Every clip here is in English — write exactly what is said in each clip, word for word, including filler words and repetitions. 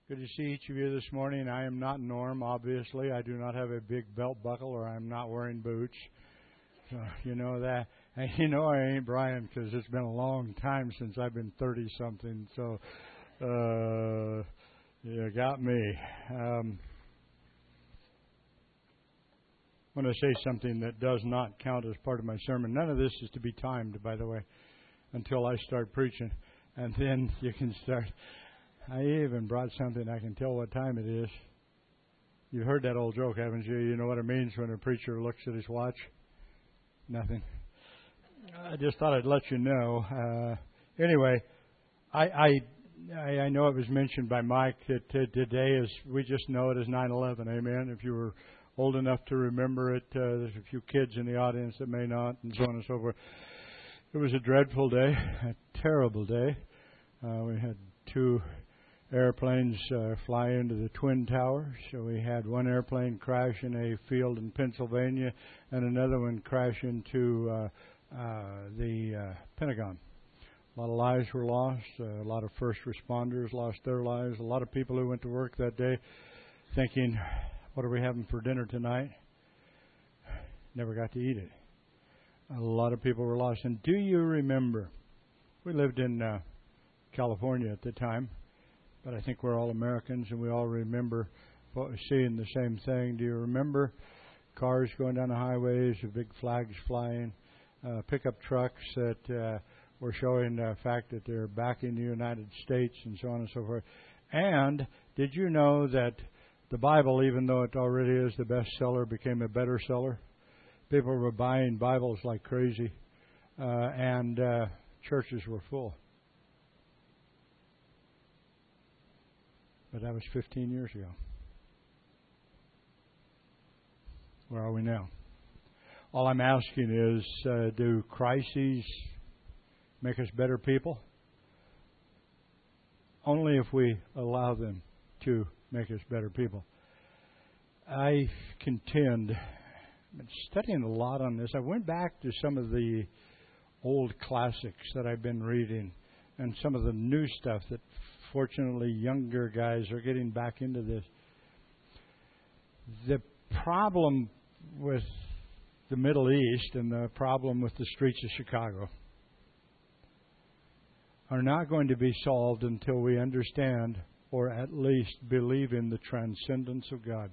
Good to see each of you this morning. I am not Norm, obviously. I do not have a big belt buckle, or I'm not wearing boots. So, you know that. And you know I ain't Brian, because it's been a long time since I've been thirty-something. So, uh, you got me. Um, I want to say something that does not count as part of my sermon. None of this is to be timed, by the way, until I start preaching. And then you can start. I even brought something I can tell what time it is. You've heard that old joke, haven't you? You know what it means when a preacher looks at his watch? Nothing. I just thought I'd let you know. Uh, anyway, I, I I know it was mentioned by Mike that t- today is, we just know it as nine eleven, amen? If you were old enough to remember it, uh, there's a few kids in the audience that may not, and so on and so forth. It was a dreadful day, a terrible day. Uh, we had two airplanes uh, fly into the Twin Towers. So we had one airplane crash in a field in Pennsylvania and another one crash into uh, uh, the uh, Pentagon. A lot of lives were lost. Uh, a lot of first responders lost their lives. A lot of people who went to work that day thinking, what are we having for dinner tonight? Never got to eat it. A lot of people were lost. And do you remember, we lived in uh, California at the time, but I think we're all Americans and we all remember what we seeing the same thing. Do you remember cars going down the highways, the big flags flying, uh, pickup trucks that uh, were showing the fact that they're backing the United States and so on and so forth? And did you know that the Bible, even though it already is the bestseller, became a better seller? People were buying Bibles like crazy, uh, and uh, churches were full. But that was fifteen years ago. Where are we now? All I'm asking is, uh, do crises make us better people? Only if we allow them to make us better people. I contend, I've been studying a lot on this. I went back to some of the old classics that I've been reading and some of the new stuff that fortunately younger guys are getting back into this. The problem with the Middle East and the problem with the streets of Chicago are not going to be solved until we understand, or at least believe in, the transcendence of God.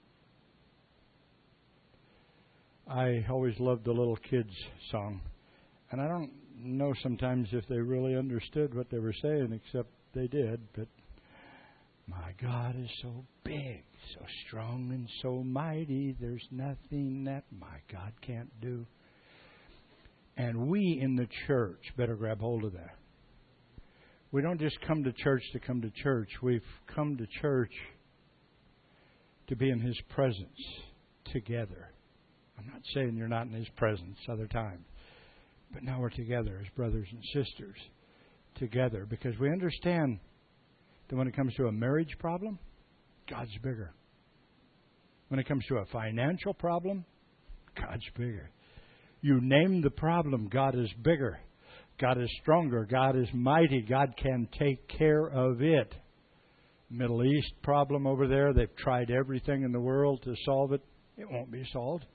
I always loved the little kids song, and I don't know sometimes if they really understood what they were saying, except they did. But my God is so big, so strong, and so mighty, there's nothing that my God can't do. And we in the church better grab hold of that. We don't just come to church to come to church. We've come to church to be in His presence together. I'm not saying you're not in His presence other times, but now we're together as brothers and sisters together, because we understand that when it comes to a marriage problem, God's bigger. When it comes to a financial problem, God's bigger. You name the problem, God is bigger. God is stronger. God is mighty. God can take care of it. Middle East problem over there, they've tried everything in the world to solve it. It won't be solved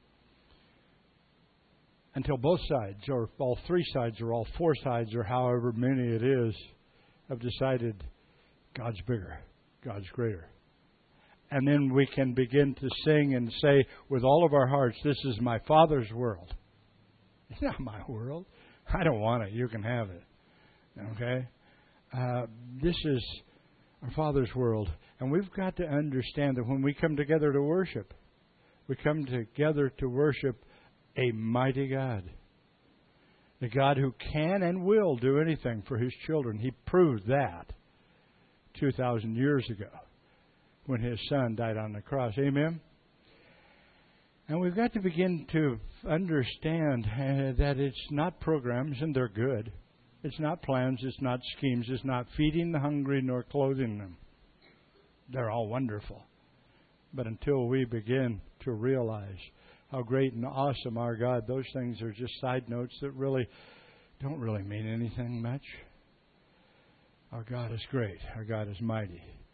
until both sides, or all three sides, or all four sides, or however many it is, have decided God's bigger, God's greater. And then we can begin to sing and say with all of our hearts, this is my Father's world. It's not my world. I don't want it. You can have it. Okay? Uh, this is our Father's world. And we've got to understand that when we come together to worship, we come together to worship a mighty God. The God who can and will do anything for His children. He proved that two thousand years ago when His Son died on the cross. Amen? And we've got to begin to understand uh, that it's not programs, and they're good. It's not plans, it's not schemes, it's not feeding the hungry nor clothing them. They're all wonderful. But until we begin to realize how great and awesome our God, those things are just side notes that really don't really mean anything much. Our God is great. Our God is mighty.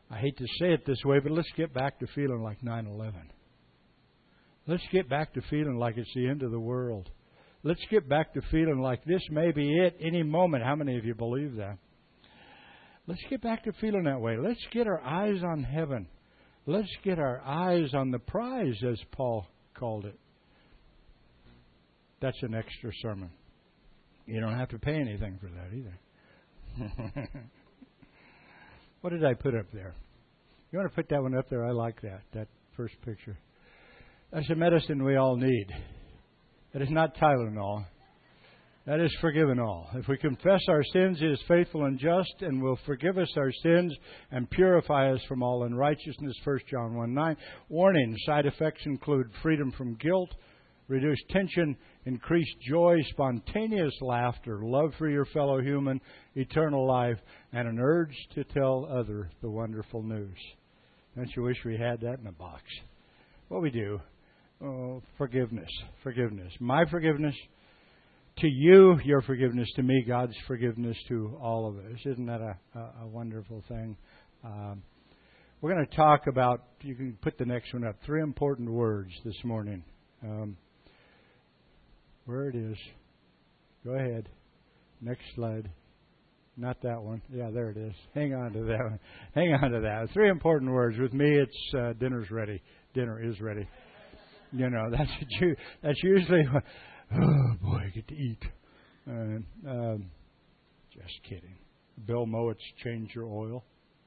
I hate to say it this way, but let's get back to feeling like nine eleven. Let's get back to feeling like it's the end of the world. Let's get back to feeling like this may be it any moment. How many of you believe that? Let's get back to feeling that way. Let's get our eyes on heaven. Let's get our eyes on the prize, as Paul called it. That's an extra sermon. You don't have to pay anything for that either. What did I put up there? You want to put that one up there? I like that, that first picture. That's a medicine we all need. It is not Tylenol. That is forgiven all. If we confess our sins, He is faithful and just and will forgive us our sins and purify us from all unrighteousness. First John one nine. Warning, side effects include freedom from guilt, reduced tension, increased joy, spontaneous laughter, love for your fellow human, eternal life, and an urge to tell others the wonderful news. Don't you wish we had that in a box? What we do, oh, forgiveness, forgiveness. My forgiveness to you, your forgiveness to me, God's forgiveness to all of us. Isn't that a, a, a wonderful thing? Um, we're going to talk about, you can put the next one up, three important words this morning. Um, where it is. Go ahead. Next slide. Not that one. Yeah, there it is. Hang on to that one. Hang on to that. Three important words. With me, it's uh, dinner's ready. Dinner is ready. You know, that's you, that's usually, oh boy, I get to eat. Uh, um, just kidding. Bill Mowat's changed your oil.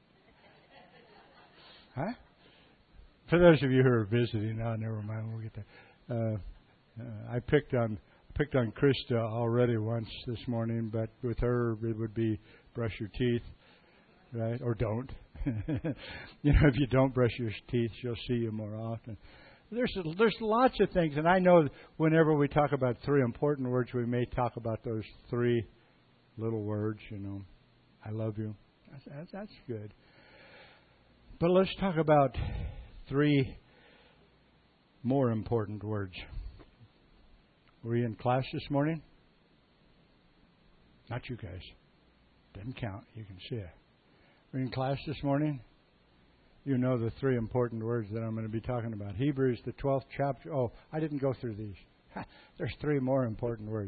Huh? For those of you who are visiting, oh, never mind. We'll get that. Uh, uh, I picked on picked on Krista already once this morning, but with her it would be brush your teeth, right? Or don't. You know, if you don't brush your teeth, she'll see you more often. There's there's lots of things, and I know whenever we talk about three important words, we may talk about those three little words. You know, I love you. That's, that's, that's good. But let's talk about three more important words. Were you in class this morning? Not you guys. Doesn't count. You can see it. Were you in class this morning? You know the three important words that I'm going to be talking about. Hebrews, the twelfth chapter. Oh, I didn't go through these. There's three more important words.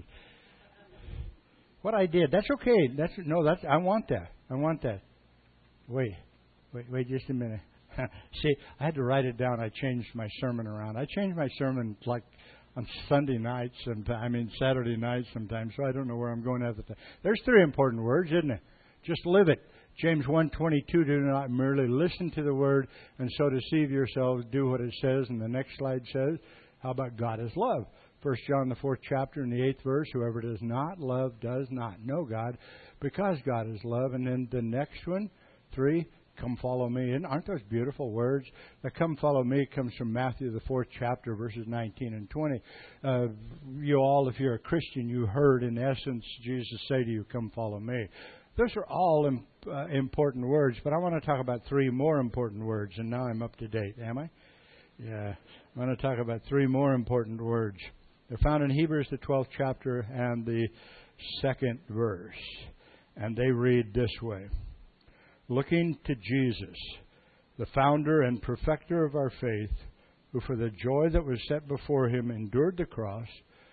What I did, that's okay. That's no, that's I want that. I want that. Wait, wait, wait, just a minute. See, I had to write it down. I changed my sermon around. I changed my sermon like on Sunday nights, and I mean Saturday nights sometimes. So I don't know where I'm going at the time. There's three important words, isn't it? Just live it. James one twenty-two, do not merely listen to the word and so deceive yourselves, do what it says. And the next slide says, how about God is love? First John, the fourth chapter, in the eighth verse, whoever does not love does not know God, because God is love. And then the next one, three, come follow me. And aren't those beautiful words? The come follow me comes from Matthew, the fourth chapter, verses nineteen and twenty. Uh, you all, if you're a Christian, you heard in essence Jesus say to you, come follow me. Those are all im- uh, important words, but I want to talk about three more important words, and now I'm up to date, am I? Yeah. I want to talk about three more important words. They're found in Hebrews, the twelfth chapter, and the second verse. And they read this way. Looking to Jesus, the founder and perfecter of our faith, who for the joy that was set before him endured the cross,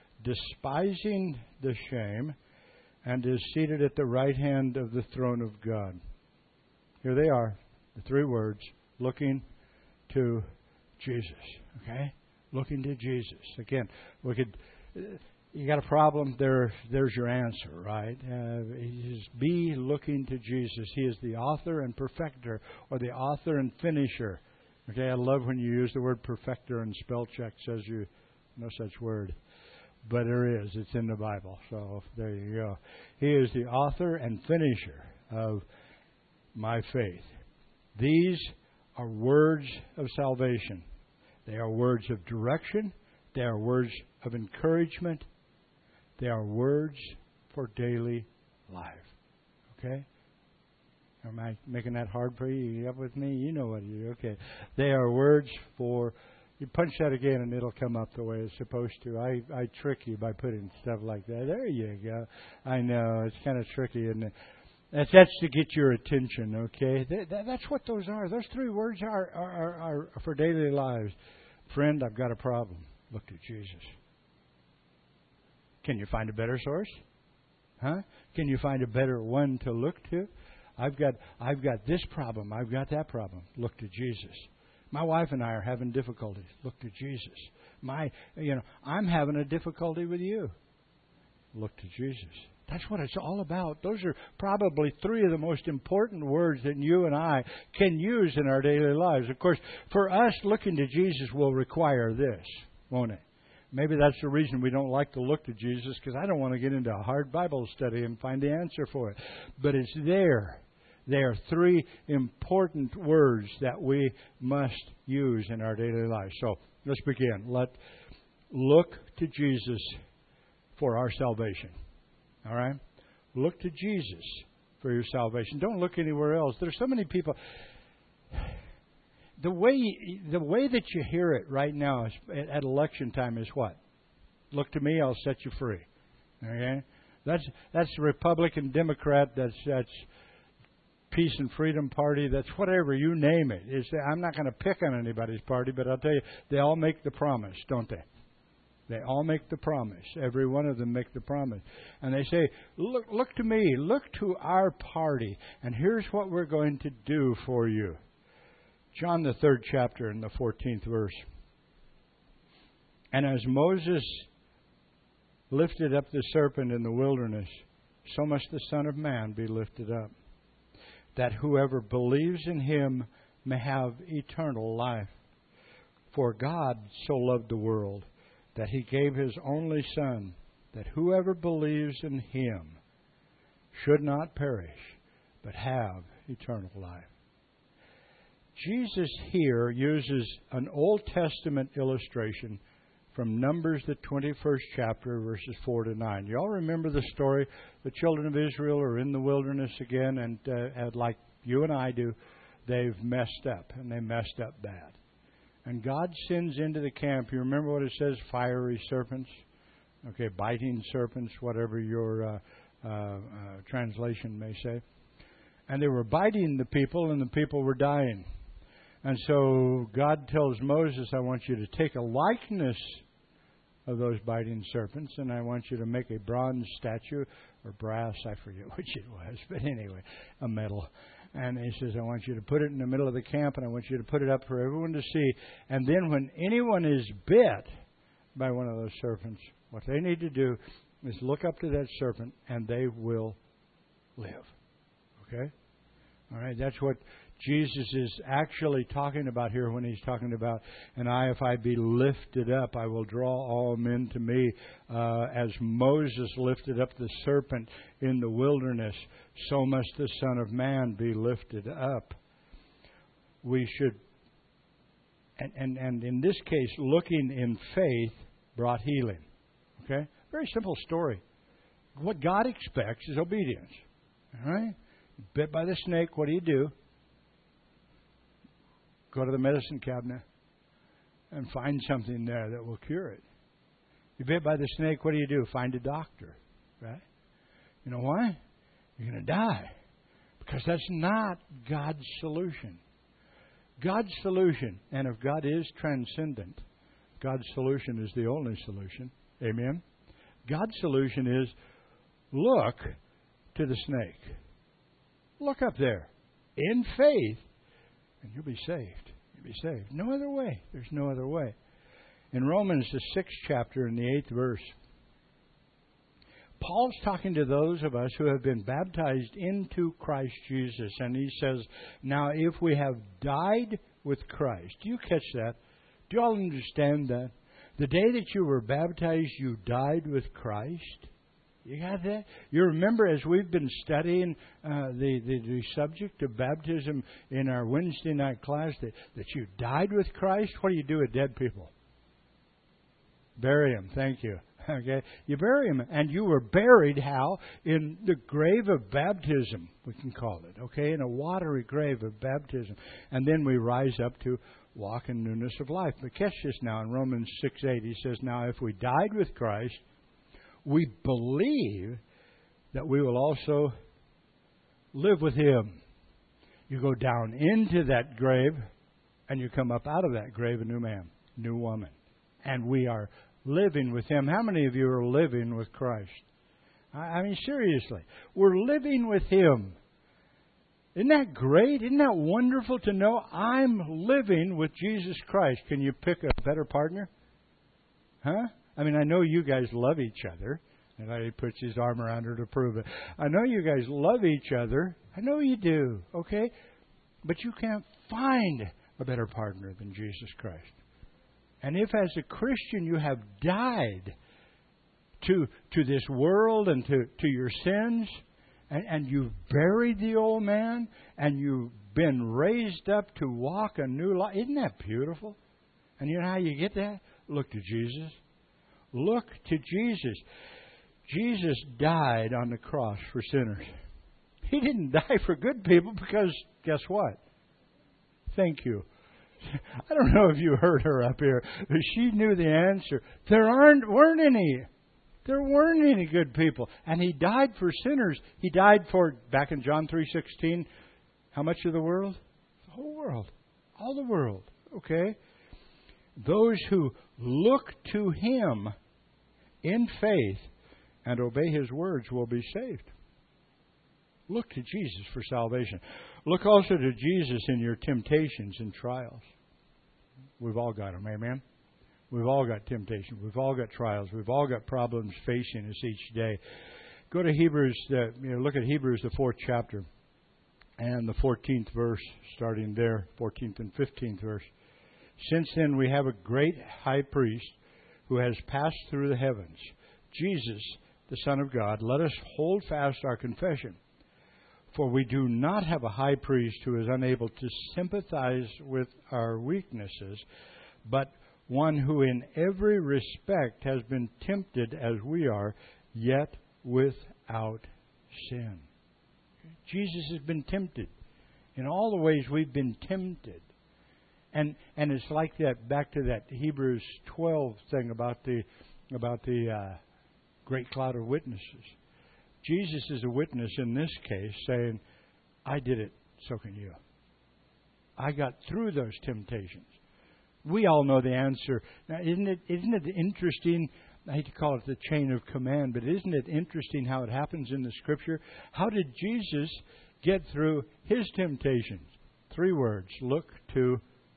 despising the shame, and is seated at the right hand of the throne of God. Here they are, the three words, looking to Jesus. Okay? Looking to Jesus. Again, we could, you got a problem, there, there's your answer, right? Uh, is be looking to Jesus. He is the author and perfecter, or the author and finisher. Okay, I love when you use the word perfecter, and spell check says you no such word. But there is. It's in the Bible. So there you go. He is the author and finisher of my faith. These are words of salvation. They are words of direction. They are words of encouragement. They are words for daily life. Okay? Am I making that hard for you? You up with me? You know what you do. Okay. They are words for... You punch that again and it'll come up the way it's supposed to. I, I trick you by putting stuff like that. There you go. I know. It's kind of tricky, isn't it? That's, that's to get your attention, okay? That, that, that's what those are. Those three words are, are, are, are for daily lives. Friend, I've got a problem. Look to Jesus. Can you find a better source? Huh? Can you find a better one to look to? I've got I've got this problem. I've got that problem. Look to Jesus. My wife and I are having difficulties. Look to Jesus. My, you know, I'm having a difficulty with you. Look to Jesus. That's what it's all about. Those are probably three of the most important words that you and I can use in our daily lives. Of course, for us, looking to Jesus will require this, won't it? Maybe that's the reason we don't like to look to Jesus, because I don't want to get into a hard Bible study and find the answer for it. But it's there. There are three important words that we must use in our daily life. So let's begin. Let look to Jesus for our salvation. All right? Look to Jesus for your salvation. Don't look anywhere else. There's so many people. The way the way that you hear it right now is, at election time is what? Look to me, I'll set you free. Okay? That's that's Republican, Democrat. That's that's Peace and Freedom Party. That's whatever you name it. It's, I'm not going to pick on anybody's party, but I'll tell you, they all make the promise, don't they? They all make the promise. Every one of them make the promise. And they say, look, look to me. Look to our party. And here's what we're going to do for you. John, the third chapter, and the fourteenth verse. And as Moses lifted up the serpent in the wilderness, so must the Son of Man be lifted up, that whoever believes in him may have eternal life. For God so loved the world, that he gave his only Son, that whoever believes in him should not perish, but have eternal life. Jesus here uses an Old Testament illustration from Numbers, the twenty-first chapter, verses four to nine. You all remember the story? The children of Israel are in the wilderness again, and, uh, and like you and I do, they've messed up, and they messed up bad. And God sends into the camp, you remember what it says? Fiery serpents. Okay, biting serpents, whatever your uh, uh, uh, translation may say. And they were biting the people, and the people were dying. And so God tells Moses, I want you to take a likeness of those biting serpents, and I want you to make a bronze statue, or brass, I forget which it was, but anyway, a metal. And he says, I want you to put it in the middle of the camp, and I want you to put it up for everyone to see. And then when anyone is bit by one of those serpents, what they need to do is look up to that serpent, and they will live. Okay? All right, that's what Jesus is actually talking about here when he's talking about, and I, if I be lifted up, I will draw all men to me. Uh, as Moses lifted up the serpent in the wilderness, so must the Son of Man be lifted up. We should, and, and, and in this case, looking in faith brought healing. Okay? Very simple story. What God expects is obedience. All right? Bit by the snake, what do you do? Go to the medicine cabinet and find something there that will cure it. You're bit by the snake, what do you do? Find a doctor, right? You know why? You're going to die. Because that's not God's solution. God's solution, and if God is transcendent, God's solution is the only solution. Amen? God's solution is look to the snake. Look up there in faith, and you'll be saved. You'll be saved. No other way. There's no other way. In Romans, the sixth chapter, in the eighth verse, Paul's talking to those of us who have been baptized into Christ Jesus. And he says, now if we have died with Christ, do you catch that? Do you all understand that? The day that you were baptized, you died with Christ. You got that? You remember as we've been studying uh, the, the, the subject of baptism in our Wednesday night class that, that you died with Christ? What do you do with dead people? Bury them. Thank you. Okay, you bury them. And you were buried how? In the grave of baptism, we can call it. Okay, in a watery grave of baptism. And then we rise up to walk in newness of life. But catch this now. In Romans six eight, he says, now if we died with Christ, we believe that we will also live with Him. You go down into that grave, and you come up out of that grave a new man, new woman. And we are living with Him. How many of you are living with Christ? I mean, seriously, we're living with Him. Isn't that great? Isn't that wonderful to know I'm living with Jesus Christ? Can you pick a better partner? Huh? I mean, I know you guys love each other. And he puts his arm around her to prove it. I know you guys love each other. I know you do. Okay? But you can't find a better partner than Jesus Christ. And if as a Christian you have died to to this world and to, to your sins, and, and you've buried the old man, and you've been raised up to walk a new life, isn't that beautiful? And you know how you get that? Look to Jesus. Look to Jesus. Jesus died on the cross for sinners. He didn't die for good people because, guess what? Thank you. I don't know if you heard her up here, but she knew the answer. There aren't weren't any. There weren't any good people. And He died for sinners. He died for, back in John three sixteen, how much of the world? The whole world. All the world. Okay? Those who look to Him in faith and obey His words will be saved. Look to Jesus for salvation. Look also to Jesus in your temptations and trials. We've all got them, amen? We've all got temptation. We've all got trials. We've all got problems facing us each day. Go to Hebrews, uh, you know, look at Hebrews, the fourth chapter, and the fourteenth verse, starting there, fourteenth and fifteenth verse. Since then we have a great high priest who has passed through the heavens, Jesus, the Son of God. Let us hold fast our confession. For we do not have a high priest who is unable to sympathize with our weaknesses, but one who in every respect has been tempted as we are, yet without sin. Jesus has been tempted. In all the ways we've been tempted. And and it's like that, back to that Hebrews twelve thing about the about the uh, great cloud of witnesses. Jesus is a witness in this case saying, I did it, so can you. I got through those temptations. We all know the answer. Now, isn't it isn't it interesting? I hate to call it the chain of command, but isn't it interesting how it happens in the Scripture? How did Jesus get through His temptations? Three words. Look to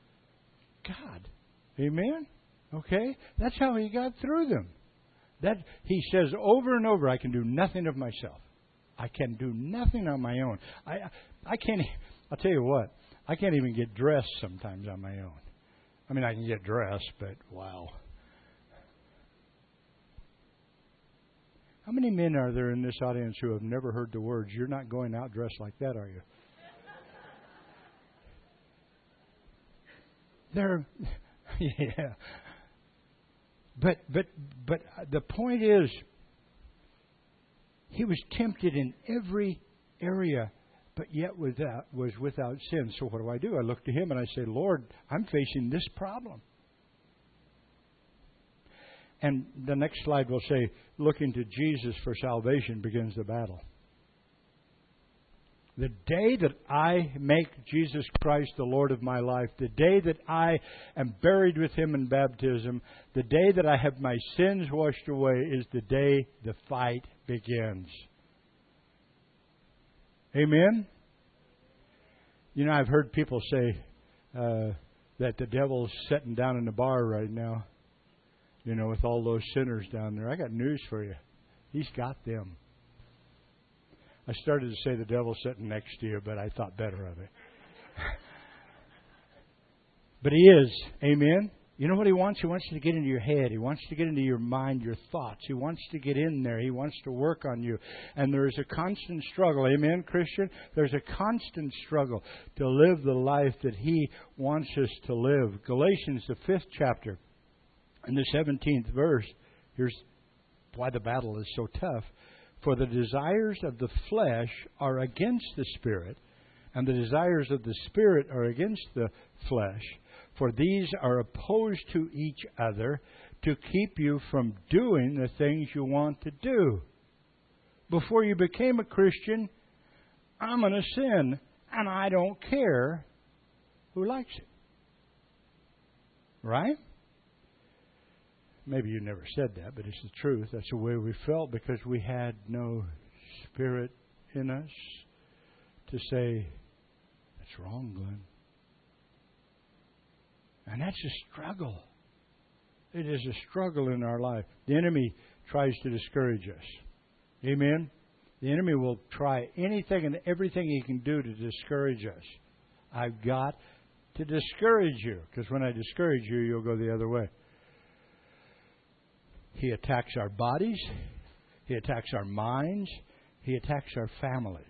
God. Amen? Okay? That's how He got through them. That He says over and over, I can do nothing of myself. I can do nothing on my own. I I can't, I'll tell you what, I can't even get dressed sometimes on my own. I mean, I can get dressed, but wow. How many men are there in this audience who have never heard the words, you're not going out dressed like that, are you? They're, yeah. But, but, but the point is, He was tempted in every area, but yet without, was without sin. So what do I do? I look to Him and I say, Lord, I'm facing this problem. And the next slide will say, looking to Jesus for salvation begins the battle. The day that I make Jesus Christ the Lord of my life, the day that I am buried with Him in baptism, the day that I have my sins washed away is the day the fight begins. Amen? You know, I've heard people say uh, that the devil's sitting down in the bar right now, you know, with all those sinners down there. I got news for you. He's got them. I started to say the devil's sitting next to you, but I thought better of it. But he is. Amen? You know what he wants? He wants to get into your head. He wants to get into your mind, your thoughts. He wants to get in there. He wants to work on you. And there is a constant struggle. Amen, Christian? There's a constant struggle to live the life that he wants us to live. Galatians, the fifth chapter, and the seventeenth verse, here's why the battle is so tough. For the desires of the flesh are against the Spirit, and the desires of the Spirit are against the flesh. For these are opposed to each other to keep you from doing the things you want to do. Before you became a Christian, I'm going to sin, and I don't care who likes it. Right? Maybe you never said that, but it's the truth. That's the way we felt because we had no Spirit in us to say, that's wrong, Glenn. And that's a struggle. It is a struggle in our life. The enemy tries to discourage us. Amen? The enemy will try anything and everything he can do to discourage us. I've got to discourage you, because when I discourage you, you'll go the other way. He attacks our bodies. He attacks our minds. He attacks our families.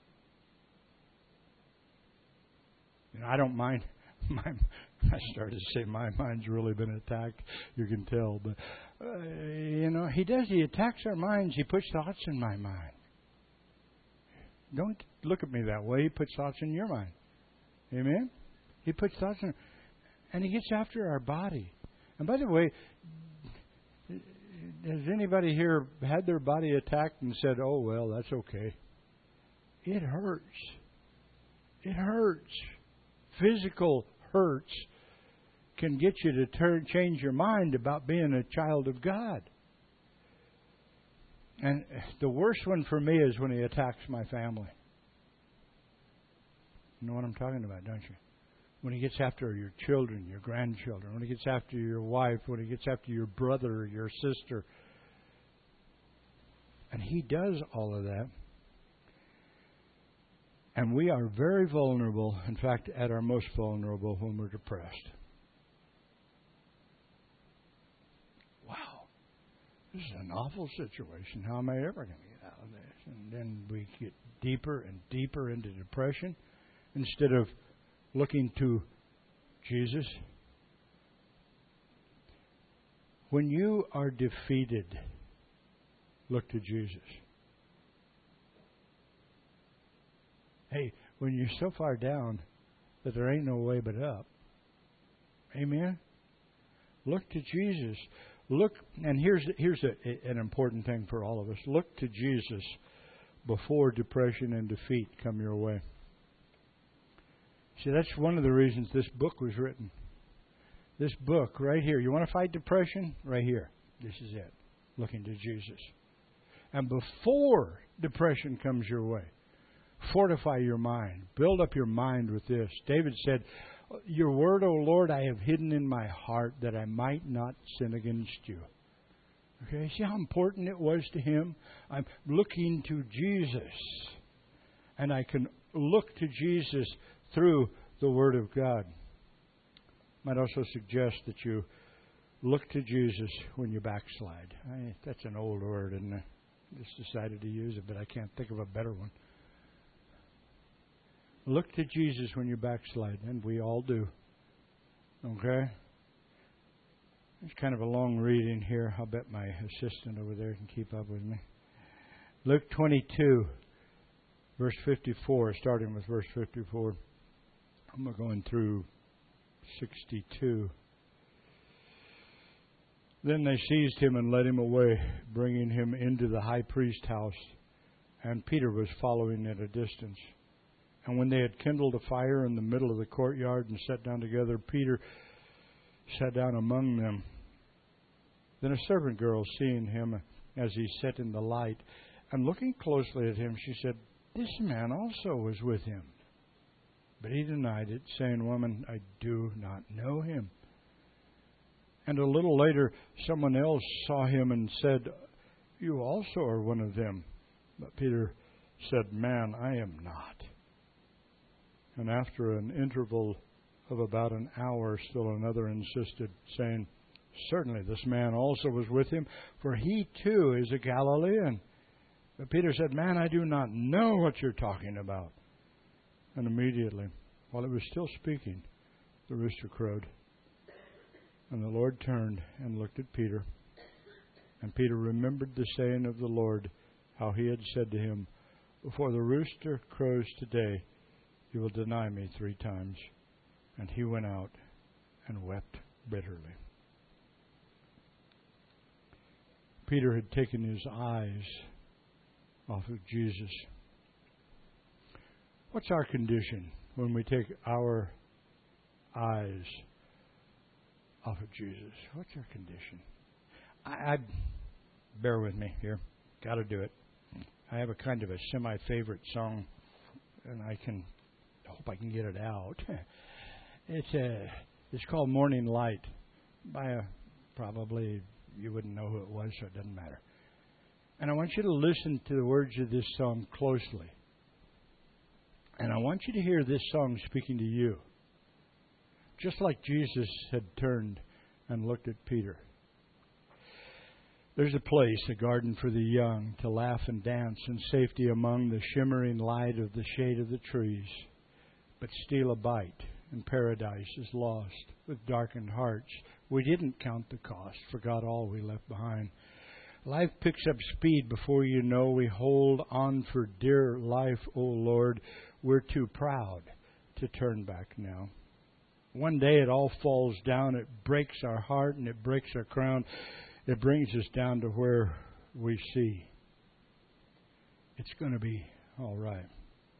You know, I don't mind. My, I started to say my mind's really been attacked. You can tell, but uh, you know, he does. He attacks our minds. He puts thoughts in my mind. Don't look at me that way. He puts thoughts in your mind. Amen. He puts thoughts in, and he gets after our body. And by the way, has anybody here had their body attacked and said, "Oh well, that's okay"? It hurts. It hurts. Physical hurts can get you to turn, change your mind about being a child of God. And the worst one for me is when he attacks my family. You know what I'm talking about, don't you? When he gets after your children, your grandchildren, when he gets after your wife, when he gets after your brother or your sister. And he does all of that. And we are very vulnerable, in fact, at our most vulnerable when we're depressed. Wow, this is an awful situation. How am I ever going to get out of this? And then we get deeper and deeper into depression instead of looking to Jesus. When you are defeated, look to Jesus. Hey, when you're so far down that there ain't no way but up, amen? Look to Jesus. Look, and here's here's a, an important thing for all of us. Look to Jesus before depression and defeat come your way. See, that's one of the reasons this book was written. This book right here. You want to fight depression? Right here. This is it. Looking to Jesus. And before depression comes your way, fortify your mind. Build up your mind with this. David said, "Your word, O Lord, I have hidden in my heart that I might not sin against you." Okay, see how important it was to him? I'm looking to Jesus. And I can look to Jesus through the Word of God. Might also suggest that you look to Jesus when you backslide. I, that's an old word, and I just decided to use it, but I can't think of a better one. Look to Jesus when you backslide, and we all do. Okay? It's kind of a long reading here. I'll bet my assistant over there can keep up with me. Luke twenty-two, verse fifty-four, starting with verse fifty-four. I'm going through sixty-two. Then they seized him and led him away, bringing him into the high priest's house. And Peter was following at a distance. And when they had kindled a fire in the middle of the courtyard and sat down together, Peter sat down among them. Then a servant girl, seeing him as he sat in the light, and looking closely at him, she said, "This man also was with him." But he denied it, saying, "Woman, I do not know him." And a little later, someone else saw him and said, "You also are one of them." But Peter said, "Man, I am not." And after an interval of about an hour, still another insisted, saying, "Certainly this man also was with him, for he too is a Galilean." But Peter said, "Man, I do not know what you're talking about." And immediately, while he was still speaking, the rooster crowed. And the Lord turned and looked at Peter. And Peter remembered the saying of the Lord, how he had said to him, "Before the rooster crows today, you will deny me three times." And he went out and wept bitterly. Peter had taken his eyes off of Jesus. What's our condition when we take our eyes off of Jesus? What's our condition? I, I bear with me here. Got to do it. I have a kind of a semi-favorite song, and I can I hope I can get it out. It's a it's called "Morning Light" by a probably you wouldn't know who it was, so it doesn't matter. And I want you to listen to the words of this song closely. And I want you to hear this song speaking to you. Just like Jesus had turned and looked at Peter. There's a place, a garden for the young, to laugh and dance in safety among the shimmering light of the shade of the trees. But steal a bite, and paradise is lost with darkened hearts. We didn't count the cost, forgot all we left behind. Life picks up speed before you know. We hold on for dear life, O Lord. We're too proud to turn back now. One day it all falls down. It breaks our heart and it breaks our crown. It brings us down to where we see it's going to be all right.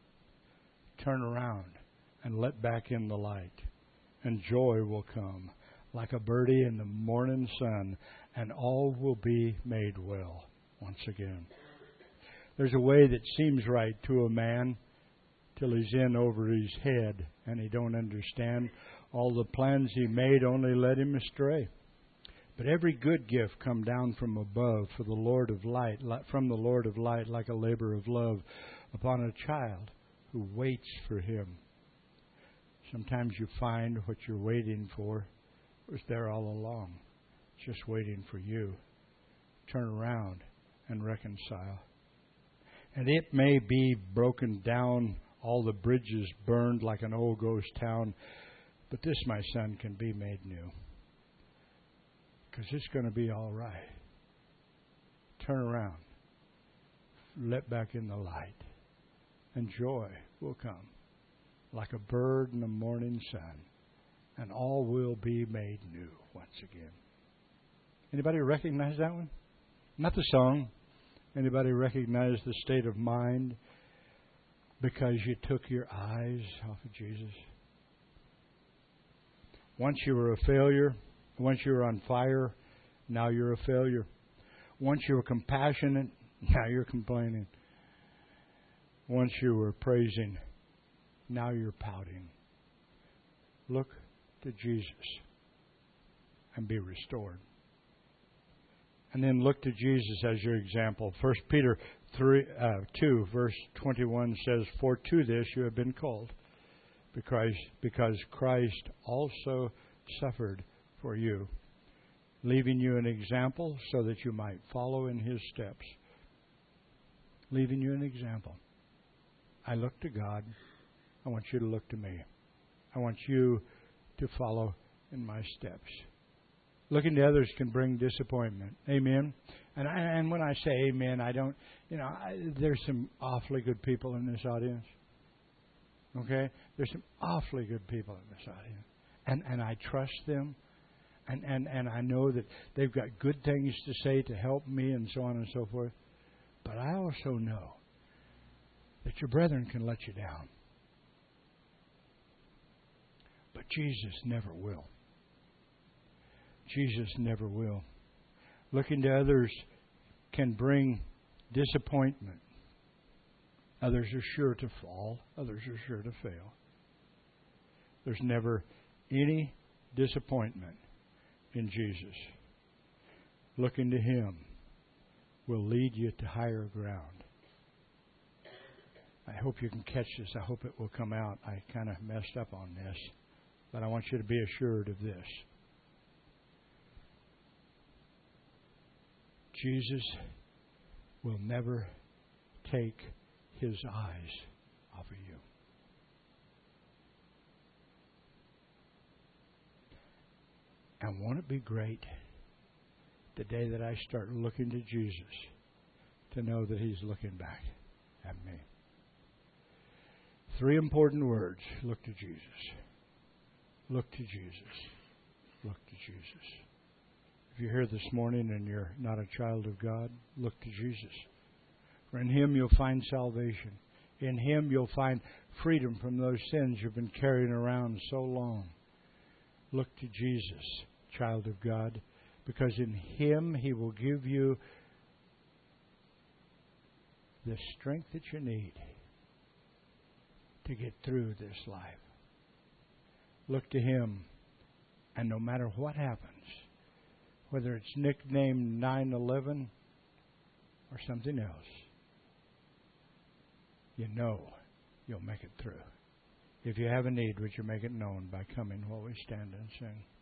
Turn around and let back in the light, and joy will come like a birdie in the morning sun, and all will be made well once again. There's a way that seems right to a man till he's in over his head and he don't understand. All the plans he made only led him astray. But every good gift come down from above for the Lord of light, from the Lord of light, like a labor of love upon a child who waits for him. Sometimes you find what you're waiting for was there all along, just waiting for you. Turn around and reconcile. And it may be broken down, all the bridges burned like an old ghost town, but this, my son, can be made new. Because it's going to be all right. Turn around. Let back in the light. And joy will come like a bird in the morning sun. And all will be made new once again. Anybody recognize that one? Not the song. Anybody recognize the state of mind because you took your eyes off of Jesus? Once you were a failure. Once you were on fire, now you're a failure. Once you were compassionate, now you're complaining. Once you were praising, now you're pouting. Look to Jesus and be restored. And then look to Jesus as your example. First Peter three, uh, two, verse twenty-one says, "For to this you have been called, because, because Christ also suffered for you, leaving you an example so that you might follow in His steps." Leaving you an example. I look to God. I want you to look to me. I want you to follow in my steps. Looking to others can bring disappointment. Amen. And I, and when I say amen, I don't, you know, I, there's some awfully good people in this audience. Okay? There's some awfully good people in this audience. And and I trust them. And, and, and I know that they've got good things to say to help me and so on and so forth. But I also know that your brethren can let you down. But Jesus never will. Jesus never will. Looking to others can bring disappointment. Others are sure to fall. Others are sure to fail. There's never any disappointment in Jesus. Looking to Him will lead you to higher ground. I hope you can catch this. I hope it will come out. I kind of messed up on this. But I want you to be assured of this. Jesus will never take His eyes off of you. And won't it be great the day that I start looking to Jesus to know that He's looking back at me? Three important words. Look to Jesus. Look to Jesus. Look to Jesus. If you're here this morning and you're not a child of God, look to Jesus. For in Him you'll find salvation. In Him you'll find freedom from those sins you've been carrying around so long. Look to Jesus, child of God, because in Him He will give you the strength that you need to get through this life. Look to Him, and no matter what happens, whether it's nicknamed nine eleven or something else, you know you'll make it through. If you have a need, would you make it known by coming while we stand and sing?